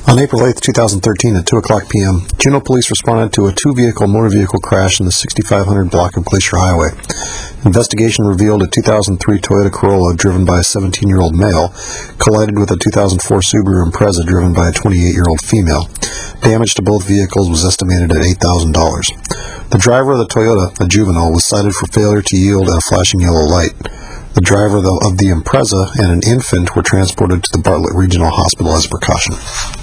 On April 8, 2013, at 2 o'clock p.m., Juneau Police responded to a two-vehicle motor vehicle crash in the 6500 block of Glacier Highway. Investigation revealed a 2003 Toyota Corolla driven by a 17-year-old male collided with a 2004 Subaru Impreza driven by a 28-year-old female. Damage to both vehicles was estimated at $8,000. The driver of the Toyota, a juvenile, was cited for failure to yield at a flashing yellow light. The driver of the Impreza and an infant were transported to the Bartlett Regional Hospital as a precaution.